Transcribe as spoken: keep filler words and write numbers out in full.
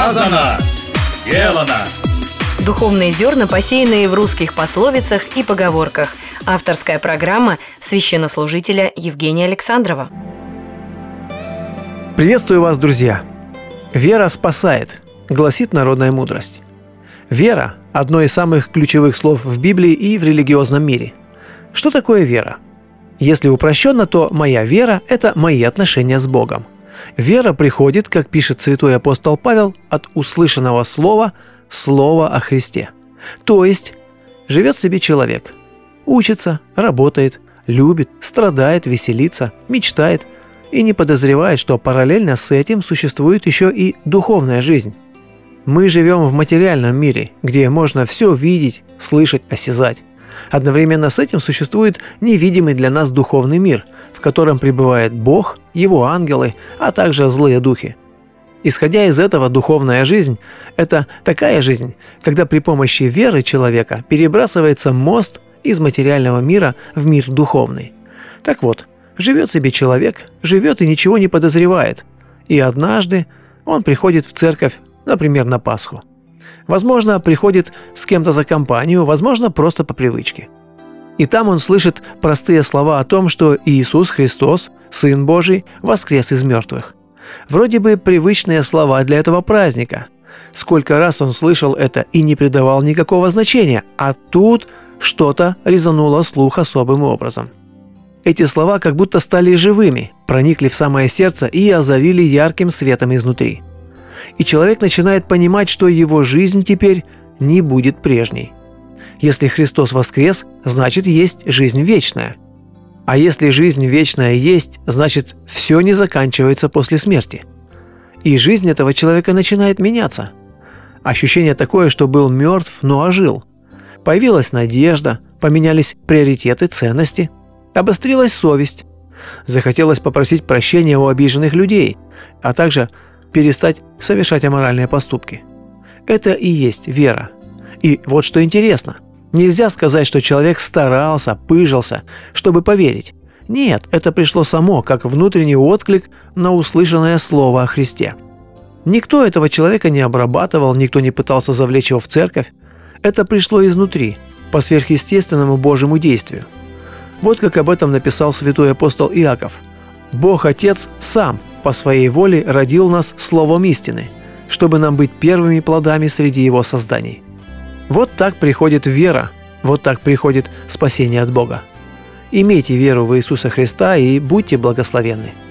Сказано, сделано. Духовные зерна, посеянные в русских пословицах и поговорках. Авторская программа священнослужителя Евгения Александрова. Приветствую вас, друзья! «Вера спасает», гласит народная мудрость. Вера – одно из самых ключевых слов в Библии и в религиозном мире. Что такое вера? Если упрощенно, то моя вера – это мои отношения с Богом. Вера приходит, как пишет святой апостол Павел, от услышанного слова «слова о Христе». То есть живет себе человек, учится, работает, любит, страдает, веселится, мечтает и не подозревает, что параллельно с этим существует еще и духовная жизнь. Мы живем в материальном мире, где можно все видеть, слышать, осязать. Одновременно с этим существует невидимый для нас духовный мир, в котором пребывает Бог, Его ангелы, а также злые духи. Исходя из этого, духовная жизнь – это такая жизнь, когда при помощи веры человека перебрасывается мост из материального мира в мир духовный. Так вот, живет себе человек, живет и ничего не подозревает. И однажды он приходит в церковь, например, на Пасху. Возможно, приходит с кем-то за компанию, возможно, просто по привычке. И там он слышит простые слова о том, что Иисус Христос, Сын Божий, воскрес из мертвых. Вроде бы привычные слова для этого праздника. Сколько раз он слышал это и не придавал никакого значения, а тут что-то резануло слух особым образом. Эти слова как будто стали живыми, проникли в самое сердце и озарили ярким светом изнутри. И человек начинает понимать, что его жизнь теперь не будет прежней. Если Христос воскрес, значит, есть жизнь вечная. А если жизнь вечная есть, значит, все не заканчивается после смерти. И жизнь этого человека начинает меняться. Ощущение такое, что был мертв, но ожил. Появилась надежда, поменялись приоритеты, ценности, обострилась совесть. Захотелось попросить прощения у обиженных людей, а также перестать совершать аморальные поступки. Это и есть вера. И вот что интересно. Нельзя сказать, что человек старался, пыжился, чтобы поверить. Нет, это пришло само, как внутренний отклик на услышанное слово о Христе. Никто этого человека не обрабатывал, никто не пытался завлечь его в церковь. Это пришло изнутри, по сверхъестественному Божьему действию. Вот как об этом написал святой апостол Иаков. «Бог Отец сам по своей воле родил нас словом истины, чтобы нам быть первыми плодами среди Его созданий». Вот так приходит вера, вот так приходит спасение от Бога. Имейте веру в Иисуса Христа и будьте благословенны.